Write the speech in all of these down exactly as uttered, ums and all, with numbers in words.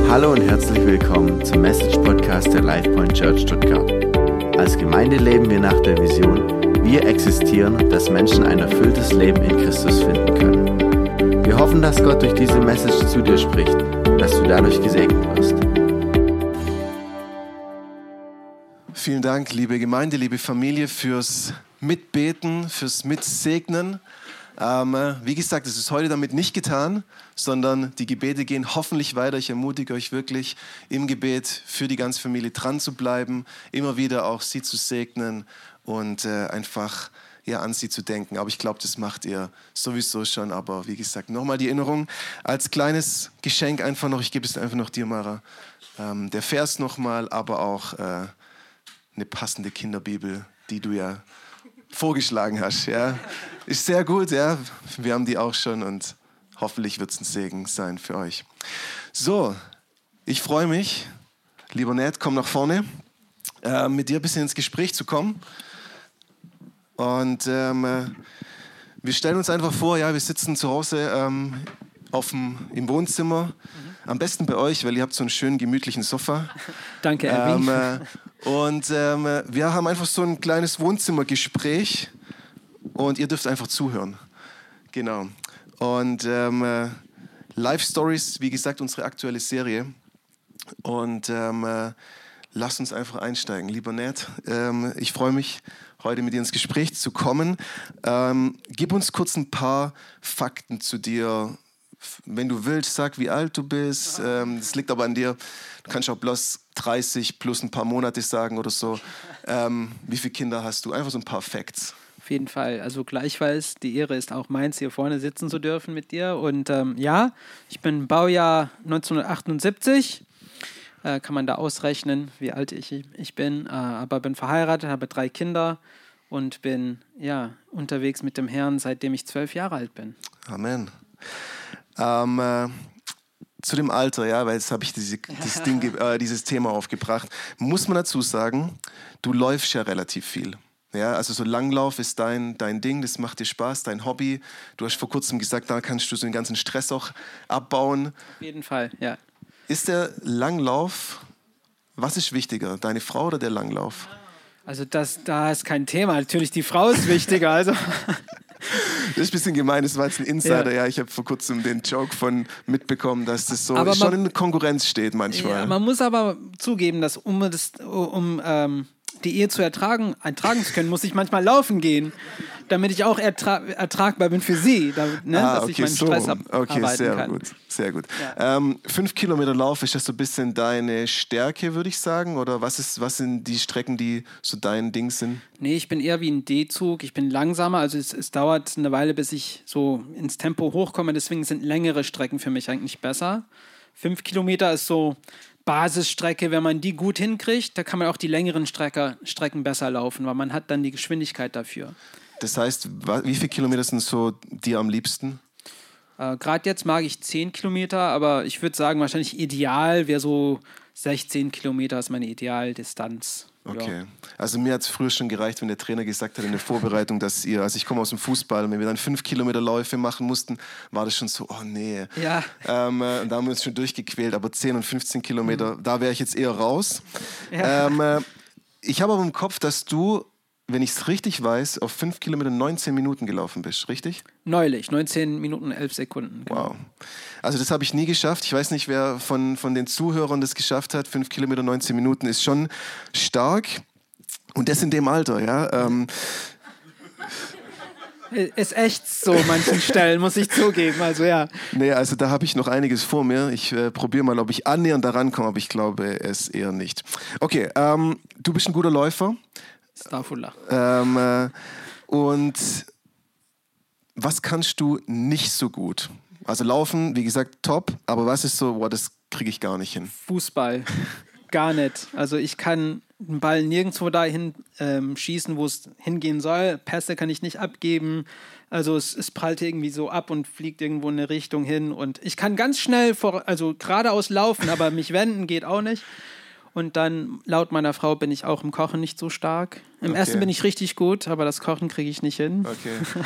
Hallo und herzlich willkommen zum Message-Podcast der LifePoint Church Stuttgart. Als Gemeinde leben wir nach der Vision, wir existieren, dass Menschen ein erfülltes Leben in Christus finden können. Wir hoffen, dass Gott durch diese Message zu dir spricht und dass du dadurch gesegnet wirst. Vielen Dank, liebe Gemeinde, liebe Familie, fürs Mitbeten, fürs Mitsegnen. Ähm, wie gesagt, es ist heute damit nicht getan, sondern die Gebete gehen hoffentlich weiter. Ich ermutige euch wirklich, im Gebet für die ganze Familie dran zu bleiben, immer wieder auch sie zu segnen und äh, einfach ja, an sie zu denken. Aber ich glaube, das macht ihr sowieso schon. Aber wie gesagt, nochmal die Erinnerung als kleines Geschenk einfach noch, ich gebe es einfach noch dir, Mara, ähm, der Vers nochmal, aber auch äh, eine passende Kinderbibel, die du ja vorgeschlagen hast. Ja. Ist sehr gut, ja. Wir haben die auch schon und hoffentlich wird es ein Segen sein für euch. So, ich freue mich, lieber Ned, komm nach vorne, äh, mit dir ein bisschen ins Gespräch zu kommen. Und ähm, äh, wir stellen uns einfach vor, ja, wir sitzen zu Hause ähm, aufm, im Wohnzimmer. Mhm. Am besten bei euch, weil ihr habt so einen schönen, gemütlichen Sofa. Danke, Erwin. Ähm, äh, und ähm, wir haben einfach so ein kleines Wohnzimmergespräch und ihr dürft einfach zuhören. Genau. Und ähm, äh, Life Stories, wie gesagt, unsere aktuelle Serie. Und ähm, äh, lasst uns einfach einsteigen. Lieber Ned, ähm, ich freue mich, heute mit dir ins Gespräch zu kommen. Ähm, gib uns kurz ein paar Fakten zu dir. Wenn du willst, sag, wie alt du bist. Ähm, das liegt aber an dir. Du kannst auch bloß dreißig plus ein paar Monate sagen oder so. Ähm, wie viele Kinder hast du? Einfach so ein paar Facts. Auf jeden Fall. Also gleichfalls, die Ehre ist auch meins, hier vorne sitzen zu dürfen mit dir. Und ähm, ja, ich bin Baujahr neunzehnhundertachtundsiebzig. Äh, kann man da ausrechnen, wie alt ich, ich bin. Äh, aber bin verheiratet, habe drei Kinder und bin ja unterwegs mit dem Herrn, seitdem ich zwölf Jahre alt bin. Amen. Ähm, äh, zu dem Alter, ja, weil jetzt habe ich diese, dieses, Ding, äh, dieses Thema aufgebracht, muss man dazu sagen, du läufst ja relativ viel. Ja, also so Langlauf ist dein, dein Ding, das macht dir Spaß, dein Hobby. Du hast vor kurzem gesagt, da kannst du so den ganzen Stress auch abbauen. Auf jeden Fall, ja. Ist der Langlauf, was ist wichtiger, deine Frau oder der Langlauf? Also das, da ist kein Thema, natürlich die Frau ist wichtiger, also... Das ist ein bisschen gemein, das war jetzt ein Insider. Ja, ja ich habe vor kurzem den Joke von mitbekommen, dass das so man, schon in Konkurrenz steht manchmal. Ja, man muss aber zugeben, dass um, das, um ähm, die Ehe zu ertragen, ertragen zu können, muss ich manchmal laufen gehen, damit ich auch ertra- ertragbar bin für sie, damit, ne, ah, dass okay, ich meinen so. Stress ab- okay, arbeiten sehr kann. Gut, sehr gut. Ja. Ähm, fünf Kilometer Lauf, ist das so ein bisschen deine Stärke, würde ich sagen? Oder was, ist, was sind die Strecken, die so dein Ding sind? Nee, ich bin eher wie ein D-Zug. Ich bin langsamer, also es, es dauert eine Weile, bis ich so ins Tempo hochkomme. Deswegen sind längere Strecken für mich eigentlich besser. Fünf Kilometer ist so Basisstrecke, wenn man die gut hinkriegt, da kann man auch die längeren Strecke, Strecken besser laufen, weil man hat dann die Geschwindigkeit dafür. Das heißt, wie viele Kilometer sind so dir am liebsten? Äh, Gerade jetzt mag ich zehn Kilometer, aber ich würde sagen, wahrscheinlich ideal wäre so sechzehn Kilometer ist meine Idealdistanz. Okay, ja. Also mir hat es früher schon gereicht, wenn der Trainer gesagt hat in der Vorbereitung, dass ihr, also ich komme aus dem Fußball, wenn wir dann fünf Kilometer Läufe machen mussten, war das schon so, oh nee. Ja. Ähm, und da haben wir uns schon durchgequält, aber zehn und fünfzehn Kilometer, mhm. da wäre ich jetzt eher raus. Ja. Ähm, äh, ich habe aber im Kopf, dass du, wenn ich es richtig weiß, auf fünf Kilometer neunzehn Minuten gelaufen bist, richtig? Neulich, neunzehn Minuten, elf Sekunden. Genau. Wow. Also das habe ich nie geschafft. Ich weiß nicht, wer von, von den Zuhörern das geschafft hat. fünf Kilometer, neunzehn Minuten ist schon stark. Und das in dem Alter, ja. Ähm. Ist echt so manchen Stellen, muss ich zugeben. Also ja. Nee, also da habe ich noch einiges vor mir. Ich äh, probiere mal, ob ich annähernd da rankomme, aber ich glaube es eher nicht. Okay, ähm, du bist ein guter Läufer. Starfullah. Ähm, äh, und was kannst du nicht so gut? Also laufen, wie gesagt, top, aber was ist so, boah, das kriege ich gar nicht hin? Fußball, gar nicht. Also ich kann den Ball nirgendwo dahin ähm, schießen, wo es hingehen soll. Pässe kann ich nicht abgeben. Also es, es prallt irgendwie so ab und fliegt irgendwo in eine Richtung hin. Und ich kann ganz schnell, vor, also geradeaus laufen, aber mich wenden geht auch nicht. Und dann, laut meiner Frau, bin ich auch im Kochen nicht so stark. Im okay. Essen bin ich richtig gut, aber das Kochen kriege ich nicht hin. Okay.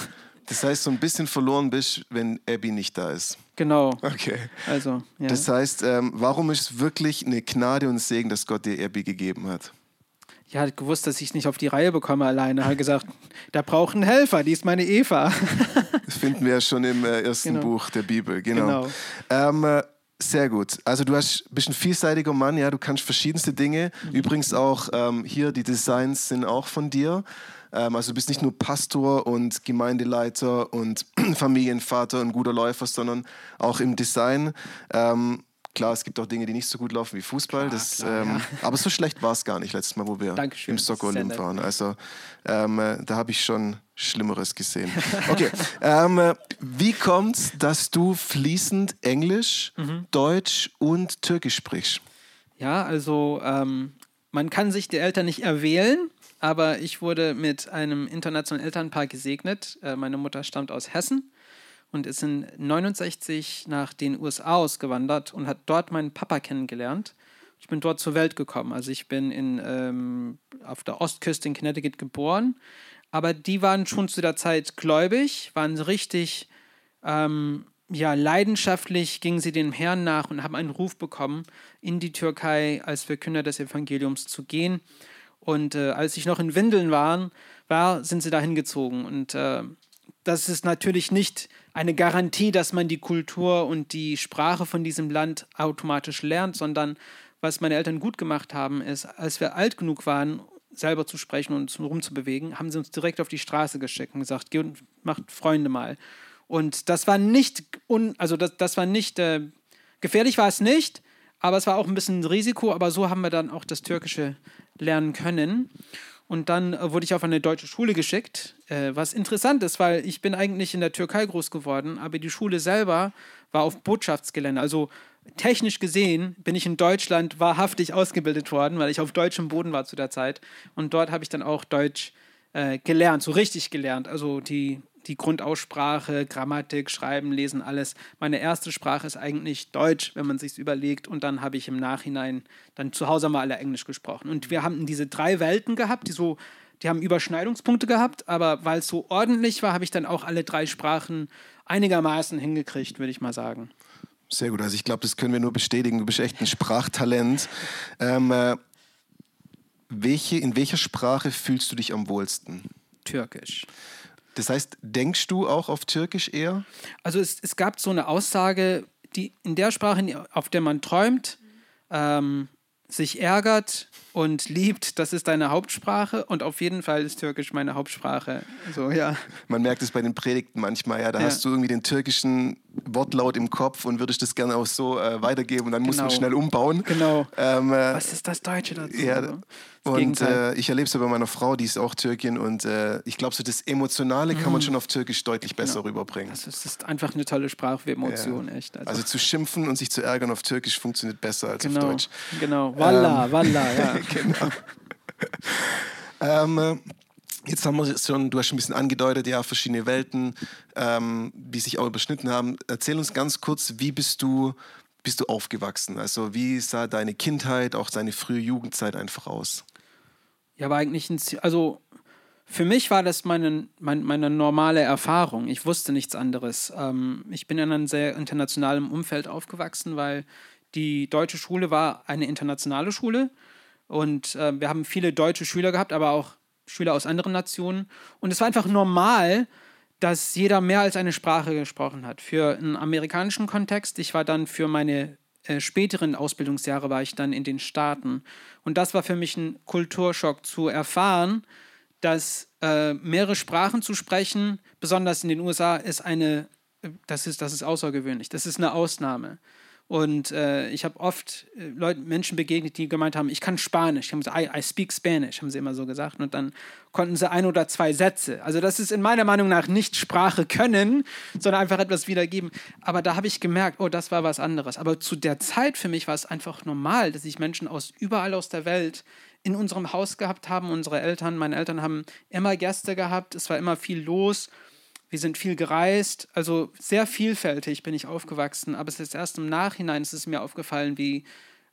Das heißt, so ein bisschen verloren bist, wenn Abby nicht da ist. Genau. Okay. Also, ja. Das heißt, ähm, warum ist es wirklich eine Gnade und Segen, dass Gott dir Abby gegeben hat? Ja, hat gewusst, dass ich es nicht auf die Reihe bekomme alleine. Hat gesagt, da braucht ein Helfer, die ist meine Eva. Das finden wir ja schon im äh, ersten Genau. Buch der Bibel. Genau. Genau. Ähm, äh, sehr gut. Also du hast, bist ein vielseitiger Mann, ja, du kannst verschiedenste Dinge. Mhm. Übrigens auch ähm, hier, die Designs sind auch von dir. Ähm, also du bist nicht nur Pastor und Gemeindeleiter und Familienvater und guter Läufer, sondern auch im Design. Ähm, Klar, es gibt auch Dinge, die nicht so gut laufen wie Fußball. Klar, das, klar, ähm, ja. Aber so schlecht war es gar nicht letztes Mal, wo wir Dankeschön, im Soccer Olymp sehr nett. waren. Also ähm, äh, da habe ich schon Schlimmeres gesehen. Okay, ähm, äh, wie kommt es, dass du fließend Englisch, mhm. Deutsch und Türkisch sprichst? Ja, also ähm, man kann sich die Eltern nicht erwählen, aber ich wurde mit einem internationalen Elternpaar gesegnet. Äh, meine Mutter stammt aus Hessen und ist in neunundsechzig nach den U S A ausgewandert und hat dort meinen Papa kennengelernt. Ich bin dort zur Welt gekommen. Also ich bin in, ähm, auf der Ostküste in Connecticut geboren, aber die waren schon zu der Zeit gläubig, waren richtig ähm, ja, leidenschaftlich, gingen sie dem Herrn nach und haben einen Ruf bekommen, in die Türkei als Verkünder des Evangeliums zu gehen. Und äh, als ich noch in Windeln war, war sind sie da hingezogen. Und äh, das ist natürlich nicht eine Garantie, dass man die Kultur und die Sprache von diesem Land automatisch lernt, sondern was meine Eltern gut gemacht haben, ist, als wir alt genug waren, selber zu sprechen und uns rumzubewegen, haben sie uns direkt auf die Straße geschickt und gesagt, geh und macht Freunde mal. Und das war nicht, un, also das, das war nicht, äh, gefährlich war es nicht, aber es war auch ein bisschen ein Risiko, aber so haben wir dann auch das Türkische lernen können. Und dann äh, wurde ich auf eine deutsche Schule geschickt, äh, was interessant ist, weil ich bin eigentlich in der Türkei groß geworden, aber die Schule selber war auf Botschaftsgelände. Also technisch gesehen bin ich in Deutschland wahrhaftig ausgebildet worden, weil ich auf deutschem Boden war zu der Zeit. Und dort habe ich dann auch Deutsch äh, gelernt, so richtig gelernt. Also die, die Grundaussprache, Grammatik, Schreiben, Lesen, alles. Meine erste Sprache ist eigentlich Deutsch, wenn man sich überlegt. Und dann habe ich im Nachhinein, dann zu Hause mal alle Englisch gesprochen. Und wir haben diese drei Welten gehabt, die so, die haben Überschneidungspunkte gehabt. Aber weil es so ordentlich war, habe ich dann auch alle drei Sprachen einigermaßen hingekriegt, würde ich mal sagen. Sehr gut, also ich glaube, das können wir nur bestätigen. Du bist echt ein Sprachtalent. Ähm, äh, welche, in welcher Sprache fühlst du dich am wohlsten? Türkisch. Das heißt, denkst du auch auf Türkisch eher? Also es, es gab so eine Aussage, die in der Sprache, auf der man träumt, ähm, sich ärgert und liebt, das ist deine Hauptsprache und auf jeden Fall ist Türkisch meine Hauptsprache. So, ja. Man merkt es bei den Predigten manchmal, ja, da Ja. hast du irgendwie den türkischen Wortlaut im Kopf und würdest das gerne auch so äh, weitergeben und dann muss man Genau. schnell umbauen. Genau. Ähm, äh, Was ist das Deutsche dazu? Ja, Das und Gegenteil. äh, ich erlebe es ja bei meiner Frau, die ist auch Türkin und äh, ich glaube, so das Emotionale kann man schon auf Türkisch deutlich besser Genau. rüberbringen. Das ist, das ist einfach eine tolle Sprache für Emotionen, echt. Also, Also zu schimpfen und sich zu ärgern auf Türkisch funktioniert besser als genau, auf Deutsch. genau. Wallah, wallah, ja. Genau. ähm, äh, jetzt haben wir schon, du hast schon ein bisschen angedeutet, ja, verschiedene Welten, ähm, die sich auch überschnitten haben. Erzähl uns ganz kurz, wie bist du, bist du aufgewachsen? Also wie sah deine Kindheit, auch deine frühe Jugendzeit einfach aus? Ja, aber eigentlich, ein, Ziel- also für mich war das meine, meine, meine normale Erfahrung. Ich wusste nichts anderes. Ähm, ich bin in einem sehr internationalen Umfeld aufgewachsen, weil die deutsche Schule war eine internationale Schule und äh, wir haben viele deutsche Schüler gehabt, aber auch Schüler aus anderen Nationen. Und es war einfach normal, dass jeder mehr als eine Sprache gesprochen hat. Für einen amerikanischen Kontext, ich war dann für meine äh, späteren Ausbildungsjahre, war ich dann in den Staaten. Und das war für mich ein Kulturschock zu erfahren, dass äh, mehrere Sprachen zu sprechen, besonders in den U S A, ist eine, das ist, das ist außergewöhnlich. Das ist eine Ausnahme. Und äh, ich habe oft äh, Leute, Menschen begegnet, die gemeint haben, ich kann Spanisch. Haben sie, I, I speak Spanish, haben sie immer so gesagt. Und dann konnten sie ein oder zwei Sätze. Also das ist in meiner Meinung nach nicht Sprache können, sondern einfach etwas wiedergeben. Aber da habe ich gemerkt, oh, das war was anderes. Aber zu der Zeit für mich war es einfach normal, dass ich Menschen aus überall aus der Welt in unserem Haus gehabt haben. Unsere Eltern, meine Eltern haben immer Gäste gehabt. Es war immer viel los. Wir sind viel gereist, also sehr vielfältig bin ich aufgewachsen, aber es ist erst im Nachhinein ist es mir aufgefallen, wie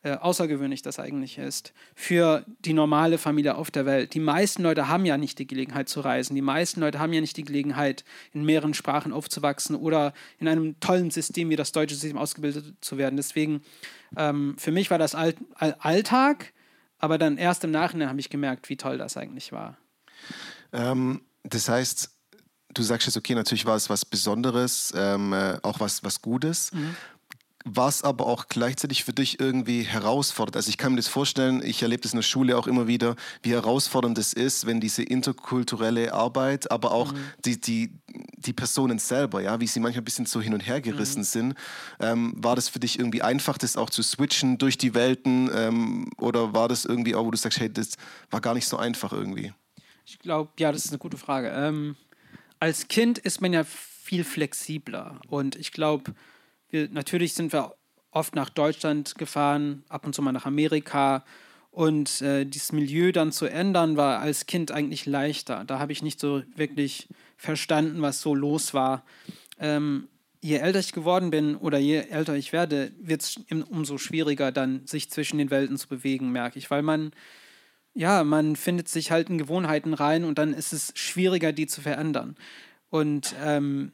äh, außergewöhnlich das eigentlich ist für die normale Familie auf der Welt. Die meisten Leute haben ja nicht die Gelegenheit zu reisen. Die meisten Leute haben ja nicht die Gelegenheit, in mehreren Sprachen aufzuwachsen oder in einem tollen System wie das deutsche System ausgebildet zu werden. Deswegen, ähm, für mich war das All- All- Alltag, aber dann erst im Nachhinein habe ich gemerkt, wie toll das eigentlich war. Ähm, das heißt, du sagst jetzt, okay, natürlich war es was Besonderes, ähm, äh, auch was, was Gutes. Mhm. War es aber auch gleichzeitig für dich irgendwie herausfordernd? Also ich kann mir das vorstellen, ich erlebe das in der Schule auch immer wieder, wie herausfordernd es ist, wenn diese interkulturelle Arbeit, aber auch mhm. die, die, die Personen selber, ja, wie sie manchmal ein bisschen so hin und her gerissen mhm. sind. Ähm, war das für dich irgendwie einfach, das auch zu switchen durch die Welten? Ähm, oder war das irgendwie auch, wo du sagst, hey, das war gar nicht so einfach irgendwie? Ich glaube, ja, das ist eine gute Frage. Ähm, als Kind ist man ja viel flexibler und ich glaube, Wir, natürlich sind wir oft nach Deutschland gefahren, ab und zu mal nach Amerika. Und äh, dieses Milieu dann zu ändern, war als Kind eigentlich leichter. Da habe ich nicht so wirklich verstanden, was so los war. Ähm, je älter ich geworden bin oder je älter ich werde, wird es umso schwieriger, dann sich zwischen den Welten zu bewegen, merke ich. Weil man, ja, man findet sich halt in Gewohnheiten rein und dann ist es schwieriger, die zu verändern. Und ähm,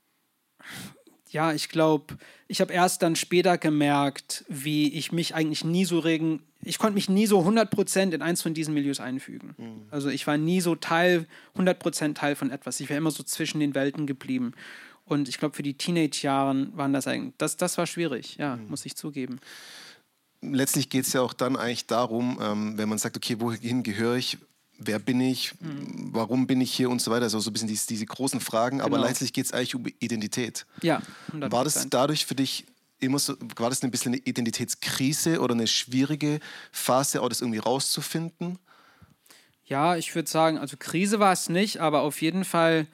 ja, ich glaube, ich habe erst dann später gemerkt, wie ich mich eigentlich nie so regen, ich konnte mich nie so hundert Prozent in eins von diesen Milieus einfügen. Mhm. Also ich war nie so Teil, hundert Prozent Teil von etwas. Ich war immer so zwischen den Welten geblieben. Und ich glaube, für die Teenage-Jahren waren das eigentlich, das, das war schwierig, ja, mhm. muss ich zugeben. Letztlich geht es ja auch dann eigentlich darum, ähm, wenn man sagt, okay, wohin gehöre ich? Wer bin ich? Mhm. Warum bin ich hier und so weiter? Also so ein bisschen diese, diese großen Fragen. Genau. Aber letztlich geht es eigentlich um Identität. Ja, hundert Prozent. War das dadurch für dich immer so, war das ein bisschen eine Identitätskrise oder eine schwierige Phase, auch das irgendwie rauszufinden? Ja, ich würde sagen, also Krise war es nicht, aber auf jeden Fall,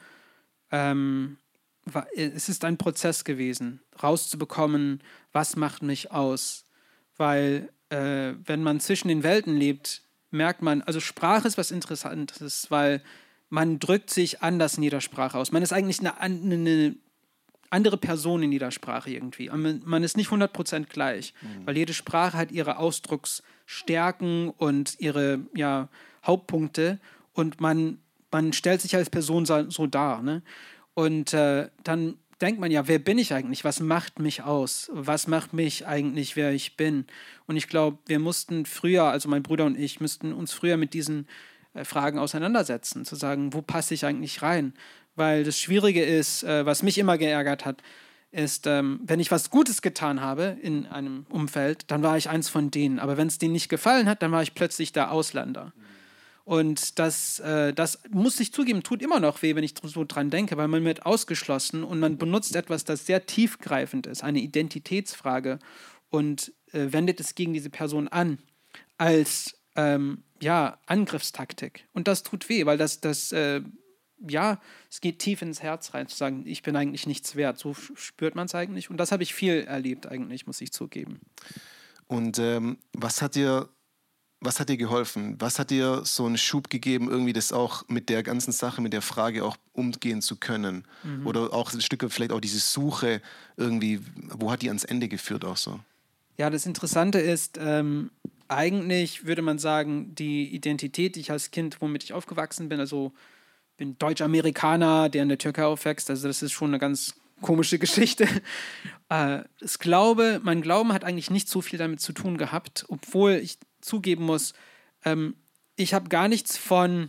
ähm, war, es ist ein Prozess gewesen, rauszubekommen, was macht mich aus. Weil äh, wenn man zwischen den Welten lebt, merkt man, also Sprache ist was Interessantes, weil man drückt sich anders in jeder Sprache aus. Man ist eigentlich eine, eine andere Person in jeder Sprache irgendwie. Man, man ist nicht hundert Prozent gleich, mhm. weil jede Sprache hat ihre Ausdrucksstärken und ihre ja, Hauptpunkte und man, man stellt sich als Person so, so dar. Ne? Und äh, dann denkt man ja, wer bin ich eigentlich? Was macht mich aus? Was macht mich eigentlich, wer ich bin? Und ich glaube, wir mussten früher, also mein Bruder und ich, müssten uns früher mit diesen äh, Fragen auseinandersetzen, zu sagen, wo passe ich eigentlich rein? Weil das Schwierige ist, äh, was mich immer geärgert hat, ist, ähm, wenn ich was Gutes getan habe in einem Umfeld, dann war ich eins von denen. Aber wenn es denen nicht gefallen hat, dann war ich plötzlich der Ausländer. Und das, äh, das muss ich zugeben, tut immer noch weh, wenn ich so dran denke, weil man wird ausgeschlossen und man benutzt etwas, das sehr tiefgreifend ist, eine Identitätsfrage und äh, wendet es gegen diese Person an als ähm, ja, Angriffstaktik. Und das tut weh, weil das, das äh, ja, es geht tief ins Herz rein, zu sagen, ich bin eigentlich nichts wert. So spürt man es eigentlich. Und das habe ich viel erlebt eigentlich, muss ich zugeben. Und ähm, was hat dir Was hat dir geholfen? Was hat dir so einen Schub gegeben, irgendwie das auch mit der ganzen Sache, mit der Frage auch umgehen zu können? Mhm. Oder auch ein Stück vielleicht auch diese Suche irgendwie, wo hat die ans Ende geführt auch so? Ja, das Interessante ist, ähm, eigentlich würde man sagen, die Identität, die ich als Kind, womit ich aufgewachsen bin, also bin Deutsch-Amerikaner, der in der Türkei aufwächst, also das ist schon eine ganz komische Geschichte. äh, das Glaube, mein Glauben hat eigentlich nicht so viel damit zu tun gehabt, obwohl ich zugeben muss, ähm, ich habe gar nichts von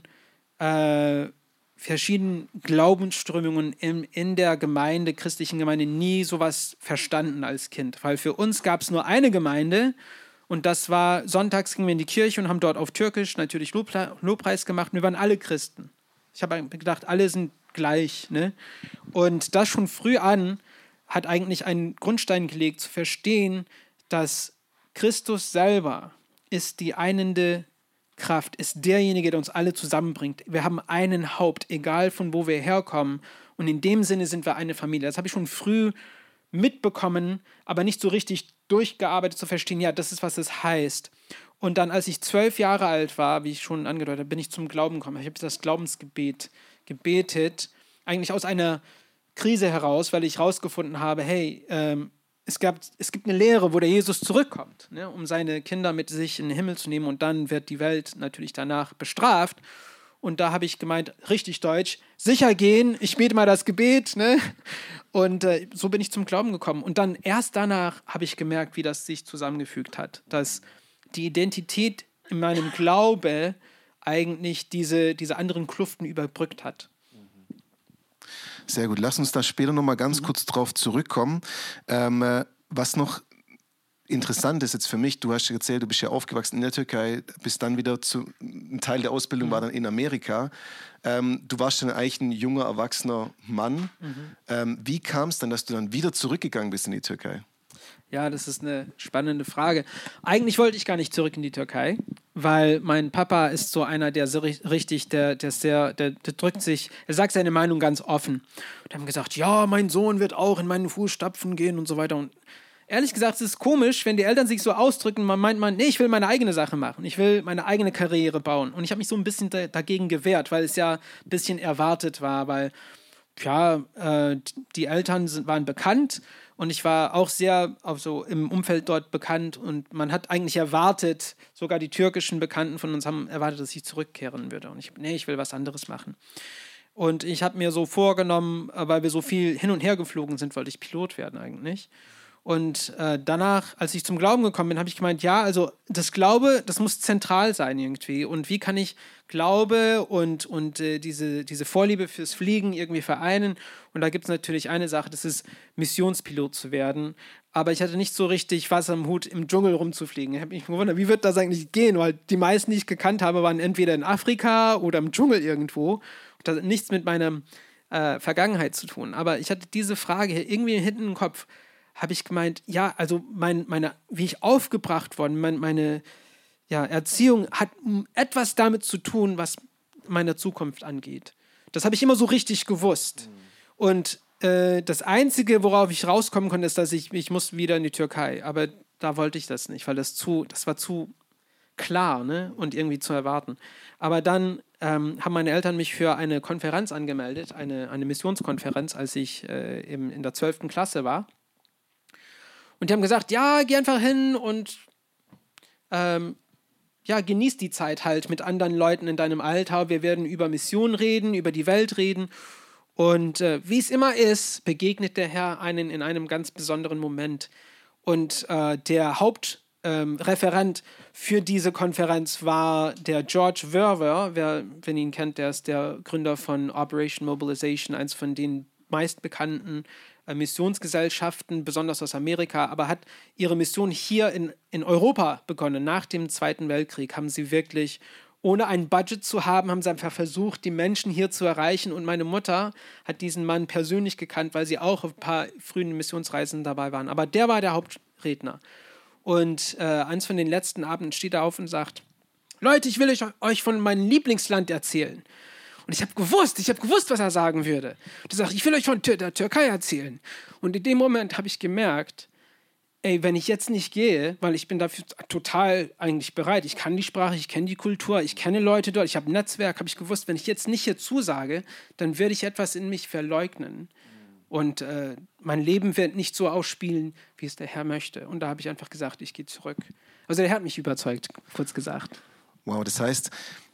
äh, verschiedenen Glaubensströmungen in, in der Gemeinde, christlichen Gemeinde, nie sowas verstanden als Kind. Weil für uns gab es nur eine Gemeinde und das war, sonntags gingen wir in die Kirche und haben dort auf Türkisch natürlich Lobpre- Lobpreis gemacht und wir waren alle Christen. Ich habe gedacht, alle sind gleich. Ne? Und das schon früh an hat eigentlich einen Grundstein gelegt, zu verstehen, dass Christus selber ist die einende Kraft, ist derjenige, der uns alle zusammenbringt. Wir haben einen Haupt, egal von wo wir herkommen. Und in dem Sinne sind wir eine Familie. Das habe ich schon früh mitbekommen, aber nicht so richtig durchgearbeitet zu verstehen, ja, das ist, was es heißt. Und dann, als ich zwölf Jahre alt war, wie ich schon angedeutet habe, bin ich zum Glauben gekommen. Ich habe das Glaubensgebet gebetet, eigentlich aus einer Krise heraus, weil ich herausgefunden habe, hey, ähm, es, gab, es gibt eine Lehre, wo der Jesus zurückkommt, ne, um seine Kinder mit sich in den Himmel zu nehmen und dann wird die Welt natürlich danach bestraft. Und da habe ich gemeint, richtig deutsch, sicher gehen, ich bete mal das Gebet. Ne? Und äh, so bin ich zum Glauben gekommen. Und dann erst danach habe ich gemerkt, wie das sich zusammengefügt hat. Dass die Identität in meinem Glaube eigentlich diese, diese anderen Kluften überbrückt hat. Sehr gut. Lass uns da später noch mal ganz mhm. kurz drauf zurückkommen. Ähm, äh, was noch interessant ist jetzt für mich, du hast ja erzählt, du bist ja aufgewachsen in der Türkei, bist dann wieder zu, ein Teil der Ausbildung mhm. war dann in Amerika. Ähm, du warst dann eigentlich ein junger, erwachsener Mann. Mhm. Ähm, wie kam es dann, dass du dann wieder zurückgegangen bist in die Türkei? Ja, das ist eine spannende Frage. Eigentlich wollte ich gar nicht zurück in die Türkei, weil mein Papa ist so einer, der so richtig, der, der, sehr, der, der drückt sich, er sagt seine Meinung ganz offen. Und haben gesagt, ja, mein Sohn wird auch in meine Fußstapfen gehen und so weiter. Und ehrlich gesagt, es ist komisch, wenn die Eltern sich so ausdrücken, man meint man, nee, ich will meine eigene Sache machen, ich will meine eigene Karriere bauen. Und ich habe mich so ein bisschen da, dagegen gewehrt, weil es ja ein bisschen erwartet war, weil ja, äh, die Eltern sind, waren bekannt und ich war auch sehr also im Umfeld dort bekannt und man hat eigentlich erwartet, sogar die türkischen Bekannten von uns haben erwartet, dass ich zurückkehren würde. Und ich, nee, ich will was anderes machen. Und ich habe mir so vorgenommen, weil wir so viel hin und her geflogen sind, wollte ich Pilot werden eigentlich. Und äh, danach, als ich zum Glauben gekommen bin, habe ich gemeint, ja, also das Glaube, das muss zentral sein irgendwie. Und wie kann ich Glaube und, und äh, diese, diese Vorliebe fürs Fliegen irgendwie vereinen? Und da gibt es natürlich eine Sache, das ist Missionspilot zu werden. Aber ich hatte nicht so richtig was am Hut, im Dschungel rumzufliegen. Ich habe mich gewundert, wie wird das eigentlich gehen? Weil die meisten, die ich gekannt habe, waren entweder in Afrika oder im Dschungel irgendwo. Und das hat nichts mit meiner äh, Vergangenheit zu tun. Aber ich hatte diese Frage hier irgendwie hinten im Kopf, habe ich gemeint, ja, also mein, meine, wie ich aufgebracht worden, mein, meine ja, Erziehung hat etwas damit zu tun, was meine Zukunft angeht. Das habe ich immer so richtig gewusst. Mhm. Und äh, das Einzige, worauf ich rauskommen konnte, ist, dass ich, ich muss wieder in die Türkei. Aber da wollte ich das nicht, weil das zu, das war zu klar, ne? Und irgendwie zu erwarten. Aber dann ähm, haben meine Eltern mich für eine Konferenz angemeldet, eine, eine Missionskonferenz, als ich äh, eben in der zwölften Klasse war. Und die haben gesagt, ja, geh einfach hin und ähm, ja, genieß die Zeit halt mit anderen Leuten in deinem Alter. Wir werden über Mission reden, über die Welt reden. Und äh, wie es immer ist, begegnet der Herr einen in einem ganz besonderen Moment. Und äh, der Hauptreferent ähm, für diese Konferenz war der George Verwer. Wer, wenn ihr ihn kennt, der ist der Gründer von Operation Mobilization, eins von den meistbekannten Missionsgesellschaften, besonders aus Amerika, aber hat ihre Mission hier in, in Europa begonnen. Nach dem Zweiten Weltkrieg haben sie wirklich, ohne ein Budget zu haben, haben sie einfach versucht, die Menschen hier zu erreichen. Und meine Mutter hat diesen Mann persönlich gekannt, weil sie auch auf ein paar frühen Missionsreisen dabei waren. Aber der war der Hauptredner. Und äh, eins von den letzten Abenden steht er auf und sagt, Leute, ich will euch, euch von meinem Lieblingsland erzählen. Und ich habe gewusst, ich habe gewusst, was er sagen würde. Und er sagt, ich will euch von Tür- der Türkei erzählen. Und in dem Moment habe ich gemerkt, ey, wenn ich jetzt nicht gehe, weil ich bin dafür total eigentlich bereit, ich kann die Sprache, ich kenne die Kultur, ich kenne Leute dort, ich habe ein Netzwerk, habe ich gewusst, wenn ich jetzt nicht hier zusage, dann werde ich etwas in mich verleugnen. Und äh, mein Leben wird nicht so ausspielen, wie es der Herr möchte. Und da habe ich einfach gesagt, ich gehe zurück. Also der Herr hat mich überzeugt, kurz gesagt. Wow, das heißt,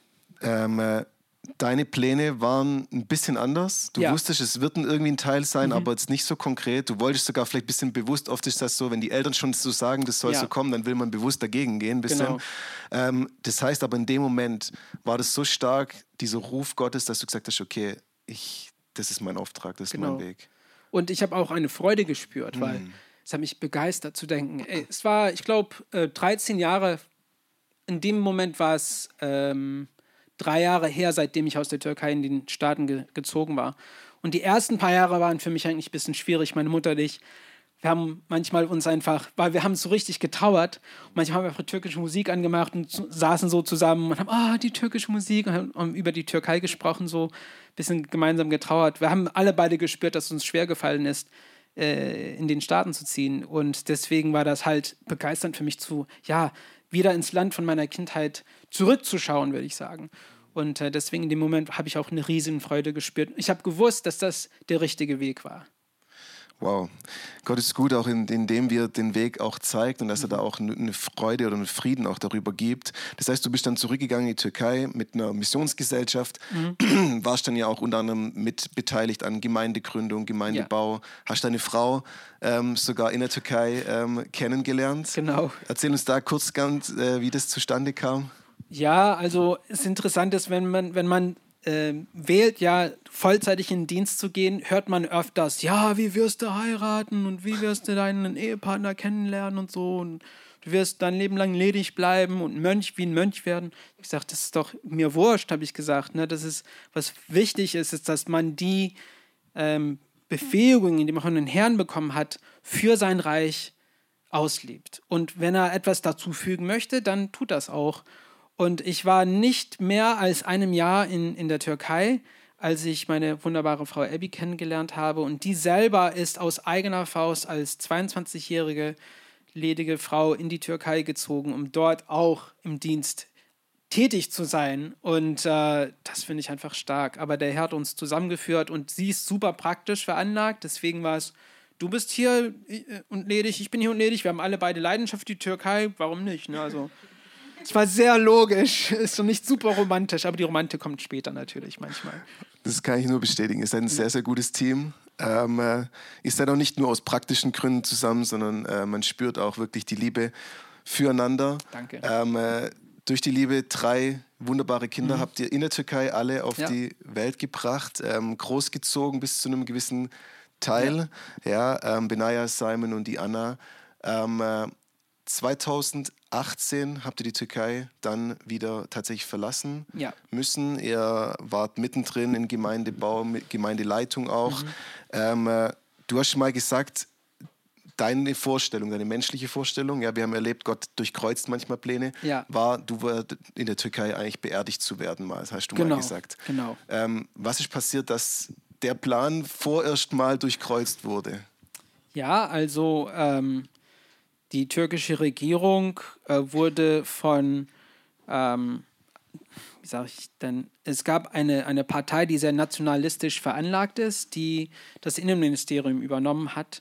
ähm, äh deine Pläne waren ein bisschen anders. Du ja. wusstest, es wird irgendwie ein Teil sein, mhm. aber jetzt nicht so konkret. Du wolltest sogar vielleicht ein bisschen bewusst, oft ist das so, wenn die Eltern schon so sagen, das soll ja. so kommen, dann will man bewusst dagegen gehen. Ein bisschen. Genau. Ähm, das heißt aber in dem Moment war das so stark, dieser Ruf Gottes, dass du gesagt hast, okay, ich, das ist mein Auftrag, das ist genau. mein Weg. Und ich habe auch eine Freude gespürt, mhm. weil es hat mich begeistert zu denken. Ey, es war, ich glaube, äh, dreizehn Jahre, in dem Moment war es ähm, drei Jahre her, seitdem ich aus der Türkei in den Staaten ge- gezogen war. Und die ersten paar Jahre waren für mich eigentlich ein bisschen schwierig. Meine Mutter und ich, wir haben manchmal uns einfach, weil wir haben so richtig getrauert. Und manchmal haben wir einfach türkische Musik angemacht und so, saßen so zusammen und haben, ah, oh, die türkische Musik und haben, haben über die Türkei gesprochen, so ein bisschen gemeinsam getrauert. Wir haben alle beide gespürt, dass es uns schwer gefallen ist, äh, in den Staaten zu ziehen. Und deswegen war das halt begeisternd für mich zu, ja, wieder ins Land von meiner Kindheit zurückzuschauen, würde ich sagen. Und äh, deswegen in dem Moment habe ich auch eine riesen Freude gespürt. Ich habe gewusst, dass das der richtige Weg war. Wow. Gott ist gut, auch in, indem wir den Weg auch zeigt und dass er da auch eine Freude oder einen Frieden auch darüber gibt. Das heißt, du bist dann zurückgegangen in die Türkei mit einer Missionsgesellschaft, mhm. warst dann ja auch unter anderem mit beteiligt an Gemeindegründung, Gemeindebau, ja. hast deine Frau ähm, sogar in der Türkei ähm, kennengelernt. Genau. Erzähl uns da kurz ganz, äh, wie das zustande kam. Ja, also es ist interessant, dass wenn man, wenn man äh, wählt, ja, vollzeitig in den Dienst zu gehen, hört man öfters, ja, wie wirst du heiraten und wie wirst du deinen Ehepartner kennenlernen und so und du wirst dein Leben lang ledig bleiben und Mönch wie ein Mönch werden. Ich sage, das ist doch mir wurscht, habe ich gesagt. Ne? Das ist, was wichtig ist, ist, dass man die ähm, Befähigungen, die man von den Herrn bekommen hat, für sein Reich auslebt. Und wenn er etwas dazu fügen möchte, dann tut das auch. Und ich war nicht mehr als einem Jahr in, in der Türkei, als ich meine wunderbare Frau Abby kennengelernt habe. Und die selber ist aus eigener Faust als zweiundzwanzigjährige ledige Frau in die Türkei gezogen, um dort auch im Dienst tätig zu sein. Und äh, das finde ich einfach stark. Aber der Herr hat uns zusammengeführt und sie ist super praktisch veranlagt. Deswegen war es, du bist hier und ledig, ich bin hier und ledig. Wir haben alle beide Leidenschaft für die Türkei. Warum nicht? Ne? Also es war sehr logisch, ist doch nicht super romantisch, aber die Romantik kommt später natürlich manchmal. Das kann ich nur bestätigen. Ihr seid ein sehr, sehr gutes Team. Ähm, äh, ihr seid auch nicht nur aus praktischen Gründen zusammen, sondern äh, man spürt auch wirklich die Liebe füreinander. Danke. Ähm, äh, durch die Liebe drei wunderbare Kinder mhm. habt ihr in der Türkei alle auf ja. die Welt gebracht, ähm, großgezogen bis zu einem gewissen Teil. Ja. Ja, ähm, Benaya, Simon und die Anna. Ähm, äh, zweitausendachtzehn habt ihr die Türkei dann wieder tatsächlich verlassen ja. müssen. Ihr wart mittendrin in Gemeindebau, Gemeindeleitung auch. Mhm. Ähm, äh, du hast schon mal gesagt, deine Vorstellung, deine menschliche Vorstellung, ja, wir haben erlebt, Gott durchkreuzt manchmal Pläne, ja. war, du warst in der Türkei eigentlich beerdigt zu werden, mal, das hast du genau. mal gesagt. Genau. Ähm, was ist passiert, dass der Plan vorerst mal durchkreuzt wurde? Ja, also ähm die türkische Regierung äh, wurde von, ähm, wie sage ich denn, es gab eine, eine Partei, die sehr nationalistisch veranlagt ist, die das Innenministerium übernommen hat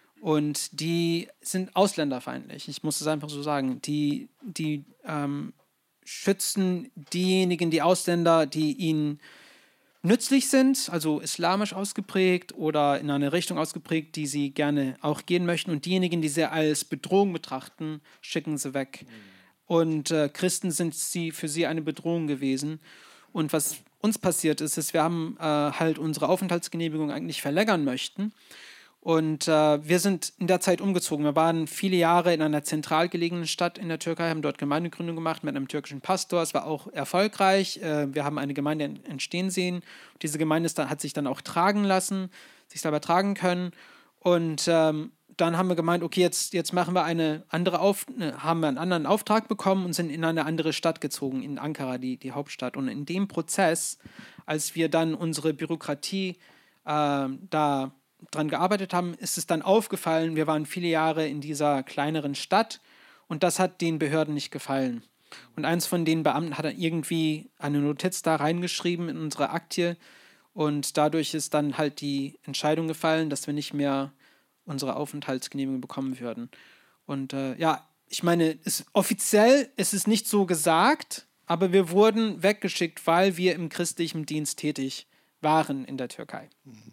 und die sind ausländerfeindlich, ich muss es einfach so sagen. Die, die ähm, schützen diejenigen, die Ausländer, die ihnen nützlich sind, also islamisch ausgeprägt oder in eine Richtung ausgeprägt, die sie gerne auch gehen möchten. Und diejenigen, die sie als Bedrohung betrachten, schicken sie weg. Mhm. Und äh, Christen sind sie für sie eine Bedrohung gewesen. Und was uns passiert ist, ist, wir haben äh, halt unsere Aufenthaltsgenehmigung eigentlich verlängern möchten. Und äh, wir sind in der Zeit umgezogen. Wir waren viele Jahre in einer zentral gelegenen Stadt in der Türkei, haben dort Gemeindegründung gemacht mit einem türkischen Pastor. Es war auch erfolgreich. Äh, wir haben eine Gemeinde entstehen sehen. Und diese Gemeinde ist dann, hat sich dann auch tragen lassen, sich selber tragen können. Und ähm, dann haben wir gemeint, okay, jetzt, jetzt machen wir eine andere Auf, ne, haben wir einen anderen Auftrag bekommen und sind in eine andere Stadt gezogen, in Ankara, die, die Hauptstadt. Und in dem Prozess, als wir dann unsere Bürokratie äh, da dran gearbeitet haben, ist es dann aufgefallen, wir waren viele Jahre in dieser kleineren Stadt und das hat den Behörden nicht gefallen. Und eins von den Beamten hat dann irgendwie eine Notiz da reingeschrieben in unsere Aktie und dadurch ist dann halt die Entscheidung gefallen, dass wir nicht mehr unsere Aufenthaltsgenehmigung bekommen würden. Und äh, ja, ich meine, es, offiziell ist es nicht so gesagt, aber wir wurden weggeschickt, weil wir im christlichen Dienst tätig waren in der Türkei.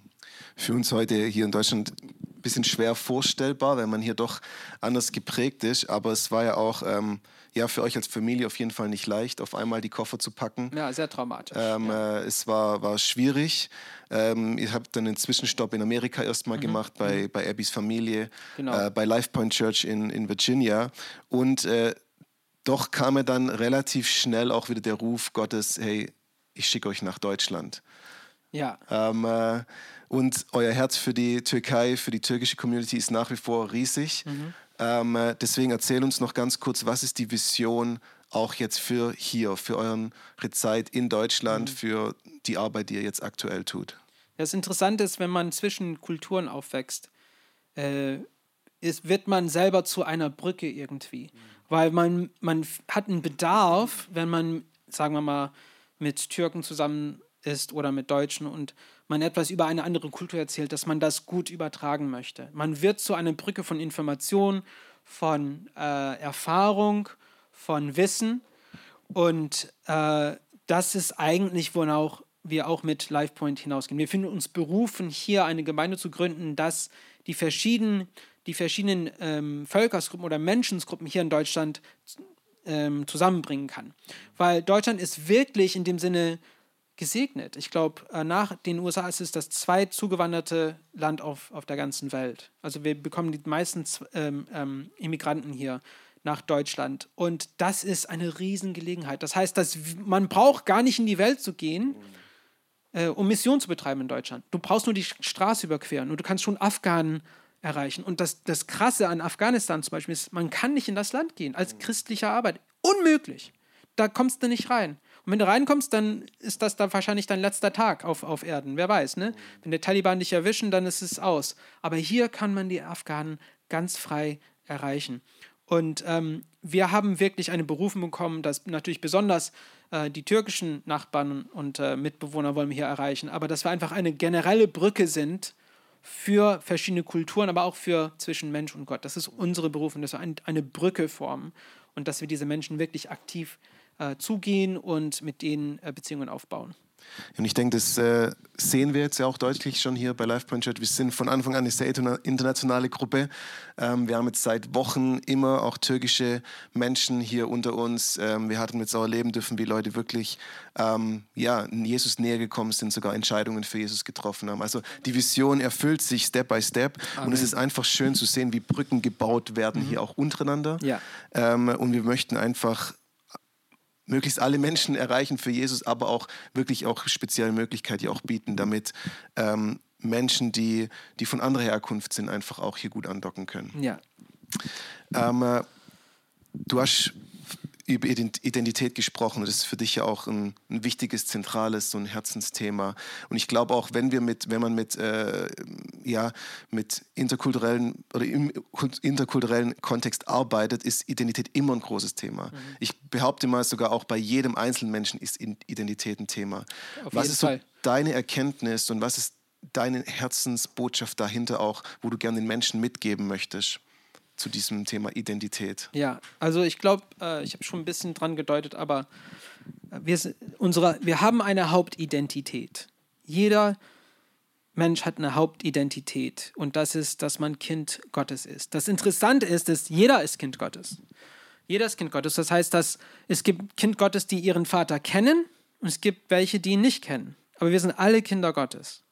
Für uns heute hier in Deutschland ein bisschen schwer vorstellbar, weil man hier doch anders geprägt ist. Aber es war ja auch ähm, ja, für euch als Familie auf jeden Fall nicht leicht, auf einmal die Koffer zu packen. Ja, sehr traumatisch. Ähm, ja. äh, es war, war schwierig. Ähm, ihr habt dann einen Zwischenstopp in Amerika erstmal mhm. gemacht, bei, bei Abbys Familie, genau. äh, bei LifePoint Church in, in Virginia. Und äh, doch kam er dann relativ schnell auch wieder der Ruf Gottes, hey, ich schicke euch nach Deutschland. Ja. Ähm, äh, und euer Herz für die Türkei, für die türkische Community ist nach wie vor riesig. Mhm. Ähm, äh, deswegen erzähl uns noch ganz kurz, was ist die Vision auch jetzt für hier, für eure Zeit in Deutschland, mhm. für die Arbeit, die ihr jetzt aktuell tut? Das Interessante ist, wenn man zwischen Kulturen aufwächst, äh, ist, wird man selber zu einer Brücke irgendwie. Mhm. Weil man, man hat einen Bedarf, wenn man, sagen wir mal, mit Türken zusammen ist oder mit Deutschen und man etwas über eine andere Kultur erzählt, dass man das gut übertragen möchte. Man wird zu einer Brücke von Information, von äh, Erfahrung, von Wissen und äh, das ist eigentlich, wonach wir auch mit LifePoint hinausgehen. Wir finden uns berufen, hier eine Gemeinde zu gründen, dass die verschiedenen, die verschiedenen ähm, Völkersgruppen oder Menschensgruppen hier in Deutschland ähm, zusammenbringen kann. Weil Deutschland ist wirklich in dem Sinne gesegnet. Ich glaube, äh, nach den U S A ist es das zweit zugewanderte Land auf, auf der ganzen Welt. Also wir bekommen die meisten ähm, ähm, Immigranten hier nach Deutschland. Und das ist eine Riesengelegenheit. Das heißt, dass man braucht gar nicht in die Welt zu gehen, äh, um Mission zu betreiben in Deutschland. Du brauchst nur die Straße überqueren und du kannst schon Afghanen erreichen. Und das, das Krasse an Afghanistan zum Beispiel ist, man kann nicht in das Land gehen als christliche Arbeit. Unmöglich. Da kommst du nicht rein. Und wenn du reinkommst, dann ist das dann wahrscheinlich dein letzter Tag auf, auf Erden. Wer weiß, ne? Wenn die Taliban dich erwischen, dann ist es aus. Aber hier kann man die Afghanen ganz frei erreichen. Und ähm, wir haben wirklich eine Berufung bekommen, dass natürlich besonders äh, die türkischen Nachbarn und äh, Mitbewohner wollen wir hier erreichen, aber dass wir einfach eine generelle Brücke sind für verschiedene Kulturen, aber auch für zwischen Mensch und Gott. Das ist unsere Berufung, dass wir ein, eine Brücke formen und dass wir diese Menschen wirklich aktiv äh, zugehen und mit denen äh, Beziehungen aufbauen. Und ich denke, das äh, sehen wir jetzt ja auch deutlich schon hier bei LifePoint Church. Wir sind von Anfang an eine sehr internationale Gruppe. Ähm, wir haben jetzt seit Wochen immer auch türkische Menschen hier unter uns. Ähm, wir hatten jetzt auch erleben dürfen, wie Leute wirklich ähm, ja, Jesus näher gekommen sind, sogar Entscheidungen für Jesus getroffen haben. Also die Vision erfüllt sich Step by Step. Amen. Und es ist einfach schön zu sehen, wie Brücken gebaut werden, mhm. hier auch untereinander. Ja. Ähm, und wir möchten einfach möglichst alle Menschen erreichen für Jesus, aber auch wirklich auch spezielle Möglichkeiten auch bieten, damit ähm, Menschen, die, die von anderer Herkunft sind, einfach auch hier gut andocken können. Ja. Ähm, äh, du hast über Identität gesprochen. Das ist für dich ja auch ein, ein wichtiges, zentrales, so ein Herzensthema. Und ich glaube auch, wenn wir mit, wenn man mit, äh, ja, mit interkulturellen oder im interkulturellen Kontext arbeitet, ist Identität immer ein großes Thema. Mhm. Ich behaupte mal, sogar auch bei jedem einzelnen Menschen ist Identität ein Thema. Auf was jeden ist Fall. so deine Erkenntnis und was ist deine Herzensbotschaft dahinter auch, wo du gerne den Menschen mitgeben möchtest zu diesem Thema Identität? Ja, also ich glaube, äh, ich habe schon ein bisschen dran gedeutet, aber wir, unsere, wir haben eine Hauptidentität. Jeder Mensch hat eine Hauptidentität und das ist, dass man Kind Gottes ist. Das Interessante ist, dass jeder ist Kind Gottes. Jeder ist Kind Gottes. Das heißt, dass es gibt Kind Gottes, die ihren Vater kennen und es gibt welche, die ihn nicht kennen. Aber wir sind alle Kinder Gottes.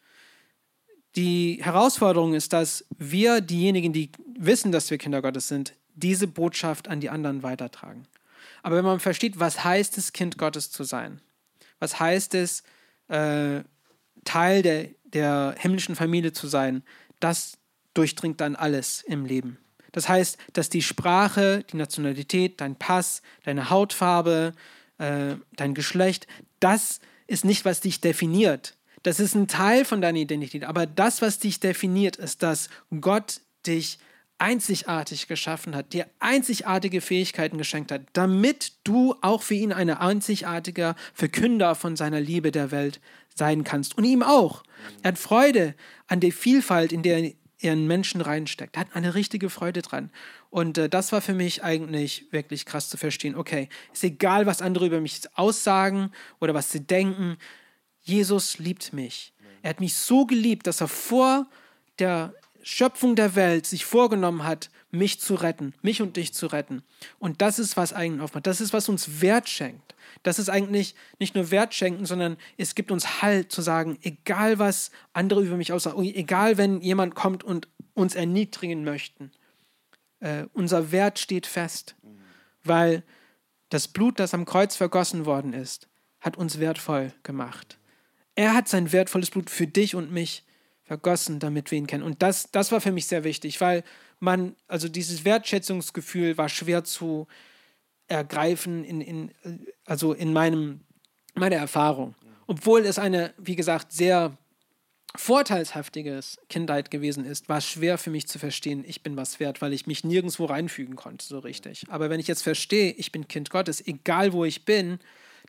Die Herausforderung ist, dass wir, diejenigen, die wissen, dass wir Kinder Gottes sind, diese Botschaft an die anderen weitertragen. Aber wenn man versteht, was heißt es, Kind Gottes zu sein, was heißt es, äh, Teil der, der himmlischen Familie zu sein, das durchdringt dann alles im Leben. Das heißt, dass die Sprache, die Nationalität, dein Pass, deine Hautfarbe, äh, dein Geschlecht, das ist nicht, was dich definiert. Das ist ein Teil von deiner Identität. Aber das, was dich definiert, ist, dass Gott dich einzigartig geschaffen hat, dir einzigartige Fähigkeiten geschenkt hat, damit du auch für ihn ein einzigartiger Verkünder von seiner Liebe der Welt sein kannst. Und ihm auch. Er hat Freude an der Vielfalt, in der er einen Menschen reinsteckt. Er hat eine richtige Freude dran. Und äh, das war für mich eigentlich wirklich krass zu verstehen. Okay, ist egal, was andere über mich aussagen oder was sie denken. Jesus liebt mich. Er hat mich so geliebt, dass er vor der Schöpfung der Welt sich vorgenommen hat, mich zu retten, mich und dich zu retten. Und das ist, was eigentlich aufmacht. Das ist, was uns Wert schenkt. Das ist eigentlich nicht nur Wert schenken, sondern es gibt uns Halt zu sagen, egal was andere über mich aussagen, egal wenn jemand kommt und uns erniedrigen möchten, äh, unser Wert steht fest, weil das Blut, das am Kreuz vergossen worden ist, hat uns wertvoll gemacht. Er hat sein wertvolles Blut für dich und mich vergossen, damit wir ihn kennen. Und das, das war für mich sehr wichtig, weil man, also dieses Wertschätzungsgefühl war schwer zu ergreifen in, in, also in meinem, meiner Erfahrung. Obwohl es eine, wie gesagt, sehr vorteilshaftige Kindheit gewesen ist, war es schwer für mich zu verstehen, ich bin was wert, weil ich mich nirgendwo reinfügen konnte, so richtig. Aber wenn ich jetzt verstehe, ich bin Kind Gottes, egal wo ich bin,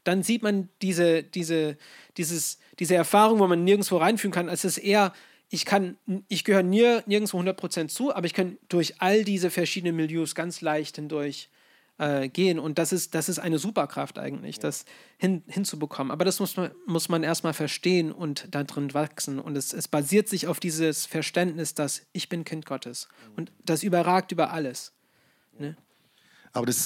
dann sieht man diese, diese, dieses, diese Erfahrung, wo man nirgendwo reinführen kann. Es ist eher, ich kann, ich gehöre nir, nirgendwo hundert Prozent zu, aber ich kann durch all diese verschiedenen Milieus ganz leicht hindurch äh, gehen. Und das ist, das ist eine Superkraft eigentlich, ja. das hin, hinzubekommen. Aber das muss man, muss man erstmal verstehen und da drin wachsen. Und es, es basiert sich auf dieses Verständnis, dass ich bin Kind Gottes. Und das überragt über alles. Ne? Aber das,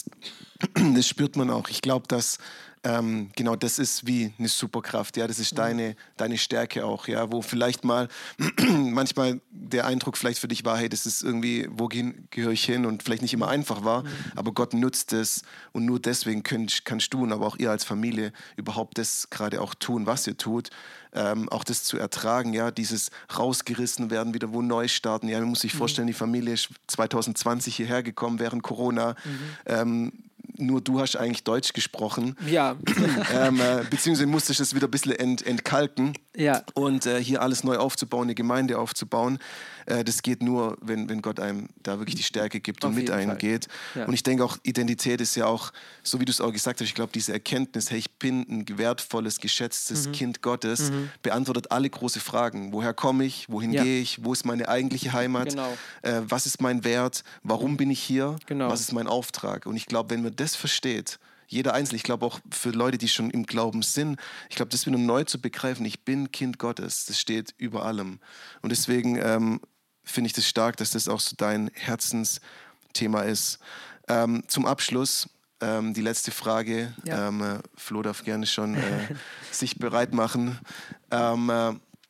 das spürt man auch. Ich glaube, dass ähm, genau das ist wie eine Superkraft. Ja, das ist deine, deine Stärke auch. Ja, wo vielleicht mal manchmal der Eindruck vielleicht für dich war, hey, das ist irgendwie, wo gehöre ich hin? Und vielleicht nicht immer einfach war. Mhm. Aber Gott nutzt es und nur deswegen könnt, kannst du und aber auch ihr als Familie überhaupt das gerade auch tun, was ihr tut. Ähm, auch das zu ertragen, ja, dieses rausgerissen werden, wieder wo neu starten. Ja, man muss sich vorstellen, die Familie ist zwanzig zwanzig hierher gekommen während Corona. Mhm. Ähm, nur du hast eigentlich Deutsch gesprochen. Ja. ähm, äh, beziehungsweise musstest es wieder ein bisschen ent, entkalken. Ja. Und äh, hier alles neu aufzubauen, eine Gemeinde aufzubauen. Äh, das geht nur, wenn, wenn Gott einem da wirklich die Stärke gibt und mit einem geht. Ja. Und ich denke auch, Identität ist ja auch, so wie du es auch gesagt hast, ich glaube, diese Erkenntnis, hey, ich bin ein wertvolles, geschätztes mhm. Kind Gottes, mhm. beantwortet alle große Fragen. Woher komme ich? Wohin ja. gehe ich? Wo ist meine eigentliche Heimat? Genau. Äh, was ist mein Wert? Warum bin ich hier? Genau. Was ist mein Auftrag? Und ich glaube, wenn man das versteht, jeder Einzelne, ich glaube auch für Leute, die schon im Glauben sind, ich glaube, das wieder neu zu begreifen, ich bin Kind Gottes, das steht über allem. Und deswegen ähm, finde ich das stark, dass das auch so dein Herzensthema ist. Ähm, zum Abschluss ähm, die letzte Frage. Ja. Ähm, äh, Flo darf gerne schon äh, sich bereit machen. Ähm, äh,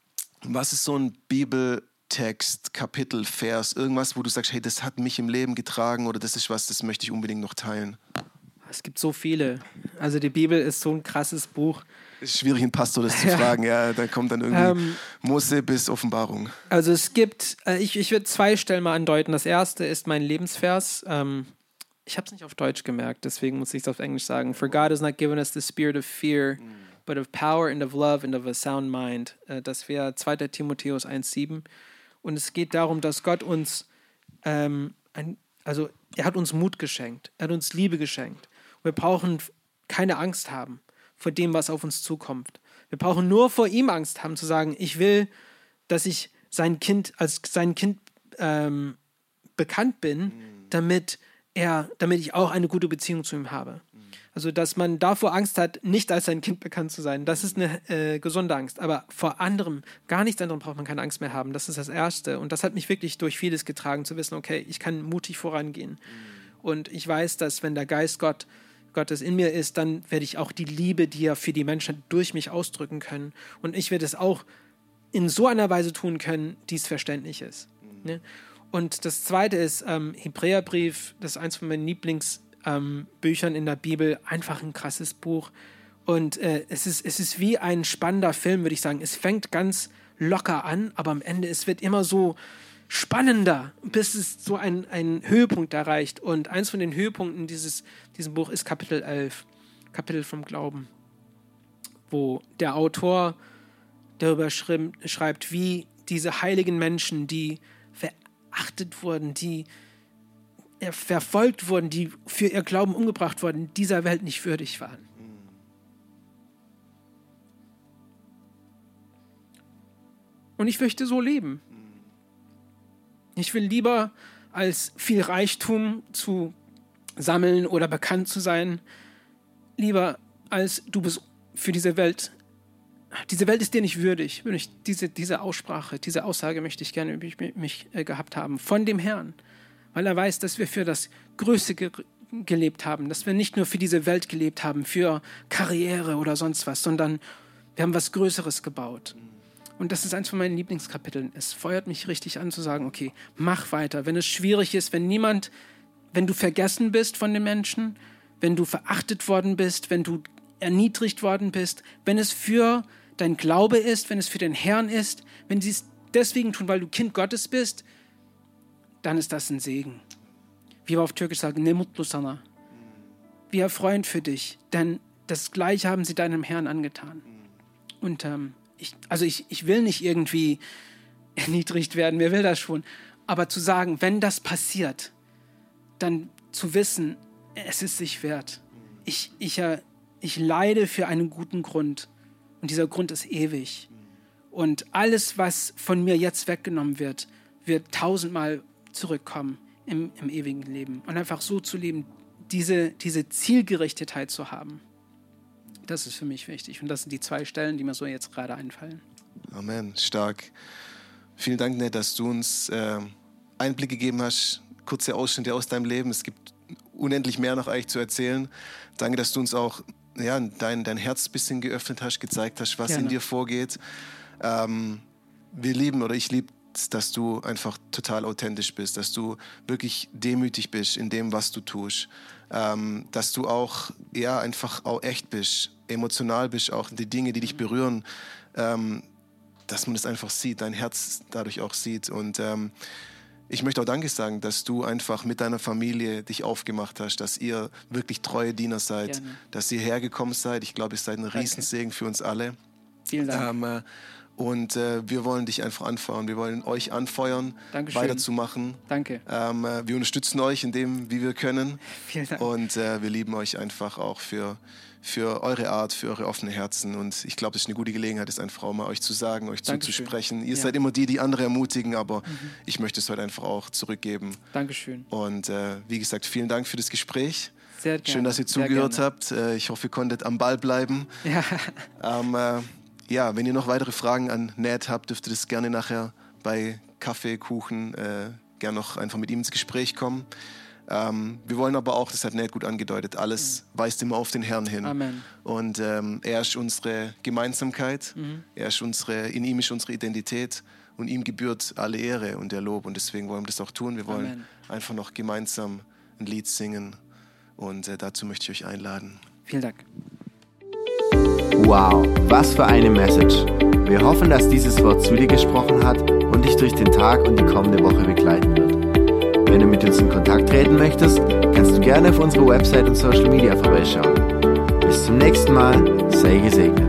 was ist so ein Bibeltext, Kapitel, Vers, irgendwas, wo du sagst, hey, das hat mich im Leben getragen oder das ist was, das möchte ich unbedingt noch teilen? Es gibt so viele. Also die Bibel ist so ein krasses Buch. Es ist schwierig, einen Pastor das zu fragen. Ja, da kommt dann irgendwie ähm, Mose bis Offenbarung. Also es gibt, äh, ich, ich würde zwei Stellen mal andeuten. Das erste ist mein Lebensvers. Ähm, ich habe es nicht auf Deutsch gemerkt, deswegen muss ich es auf Englisch sagen. For God has not given us the spirit of fear, but of power and of love and of a sound mind. Äh, das wäre zweiter Timotheus eins sieben. Und es geht darum, dass Gott uns, ähm, ein, also er hat uns Mut geschenkt, er hat uns Liebe geschenkt. Wir brauchen keine Angst haben vor dem, was auf uns zukommt. Wir brauchen nur vor ihm Angst haben, zu sagen, ich will, dass ich sein Kind als sein Kind ähm, bekannt bin, damit er, damit ich auch eine gute Beziehung zu ihm habe. Also, dass man davor Angst hat, nicht als sein Kind bekannt zu sein, das ist eine äh, gesunde Angst. Aber vor anderem, gar nichts anderem braucht man keine Angst mehr haben. Das ist das Erste. Und das hat mich wirklich durch vieles getragen, zu wissen, okay, ich kann mutig vorangehen. Und ich weiß, dass wenn der Geist Gott, Gottes in mir ist, dann werde ich auch die Liebe, die er für die Menschen durch mich ausdrücken können. Und ich werde es auch in so einer Weise tun können, die es verständlich ist. Mhm. Ne? Und das Zweite ist ähm, Hebräerbrief, das ist eins von meinen Lieblingsbüchern ähm, in der Bibel, einfach ein krasses Buch. Und äh, es ist, es ist wie ein spannender Film, würde ich sagen. Es fängt ganz locker an, aber am Ende, es wird immer so spannender, bis es so einen, einen Höhepunkt erreicht. Und eins von den Höhepunkten dieses diesem Buch ist Kapitel elf, Kapitel vom Glauben, wo der Autor darüber schreibt, wie diese heiligen Menschen, die verachtet wurden, die verfolgt wurden, die für ihr Glauben umgebracht wurden, dieser Welt nicht würdig waren. Und ich möchte so leben. Ich will lieber als viel Reichtum zu sammeln oder bekannt zu sein, lieber als du bist für diese Welt, diese Welt ist dir nicht würdig. Diese, diese Aussprache, diese Aussage möchte ich gerne über mich äh, gehabt haben von dem Herrn, weil er weiß, dass wir für das Größte ge- gelebt haben, dass wir nicht nur für diese Welt gelebt haben, für Karriere oder sonst was, sondern wir haben was Größeres gebaut. Und das ist eins von meinen Lieblingskapiteln. Es feuert mich richtig an zu sagen, okay, mach weiter. Wenn es schwierig ist, wenn niemand, wenn du vergessen bist von den Menschen, wenn du verachtet worden bist, wenn du erniedrigt worden bist, wenn es für dein Glaube ist, wenn es für den Herrn ist, wenn sie es deswegen tun, weil du Kind Gottes bist, dann ist das ein Segen. Wie wir auf Türkisch sagen, ne mutlu sana. Wir erfreuen für dich, denn das Gleiche haben sie deinem Herrn angetan. Und ähm, Ich, also ich, ich will nicht irgendwie erniedrigt werden, wer will das schon? Aber zu sagen, wenn das passiert, dann zu wissen, es ist sich wert. Ich, ich, ich leide für einen guten Grund und dieser Grund ist ewig. Und alles, was von mir jetzt weggenommen wird, wird tausendmal zurückkommen im, im ewigen Leben. Und einfach so zu leben, diese, diese Zielgerichtetheit zu haben, das ist für mich wichtig. Und das sind die zwei Stellen, die mir so jetzt gerade einfallen. Amen, stark. Vielen Dank, Ned, dass du uns äh, Einblick gegeben hast, kurze Ausschnitte aus deinem Leben. Es gibt unendlich mehr noch eigentlich zu erzählen. Danke, dass du uns auch ja, dein, dein Herz ein bisschen geöffnet hast, gezeigt hast, was Gerne. in dir vorgeht. Ähm, wir lieben oder ich liebe es, dass du einfach total authentisch bist, dass du wirklich demütig bist in dem, was du tust. Ähm, dass du auch ja, einfach auch echt bist, emotional bist, auch die Dinge, die dich berühren, ähm, dass man das einfach sieht, dein Herz dadurch auch sieht. Und ähm, ich möchte auch Danke sagen, dass du einfach mit deiner Familie dich aufgemacht hast, dass ihr wirklich treue Diener seid, Gerne. dass ihr hergekommen seid. Ich glaube, ihr seid ein Riesensegen für uns alle. Vielen Dank. Ähm, und äh, wir wollen dich einfach anfeuern. Wir wollen euch anfeuern, Dankeschön. weiterzumachen. Danke. Ähm, wir unterstützen euch in dem, wie wir können. Vielen Dank. Und äh, wir lieben euch einfach auch für, für eure Art, für eure offenen Herzen. Und ich glaube, das ist eine gute Gelegenheit, es einfach auch mal euch zu sagen, euch Dankeschön. zuzusprechen. Ihr ja. seid immer die, die andere ermutigen, aber mhm. ich möchte es heute einfach auch zurückgeben. Dankeschön. Und äh, wie gesagt, vielen Dank für das Gespräch. Sehr gerne. Schön, dass ihr zugehört habt. Äh, ich hoffe, ihr konntet am Ball bleiben. Ja. Ähm, äh, ja, wenn ihr noch weitere Fragen an Ned habt, dürft ihr das gerne nachher bei Kaffee, Kuchen äh, gerne noch einfach mit ihm ins Gespräch kommen. Ähm, wir wollen aber auch, das hat Ned gut angedeutet, alles mhm. weist immer auf den Herrn hin. Amen. Und ähm, er ist unsere Gemeinsamkeit, mhm. er ist unsere, in ihm ist unsere Identität und ihm gebührt alle Ehre und der Lob. Und deswegen wollen wir das auch tun. Wir wollen Amen. einfach noch gemeinsam ein Lied singen und äh, dazu möchte ich euch einladen. Vielen Dank. Wow, was für eine Message. Wir hoffen, dass dieses Wort zu dir gesprochen hat und dich durch den Tag und die kommende Woche begleiten wird. Wenn du mit uns in Kontakt treten möchtest, kannst du gerne auf unsere Website und Social Media vorbeischauen. Bis zum nächsten Mal, sei gesegnet.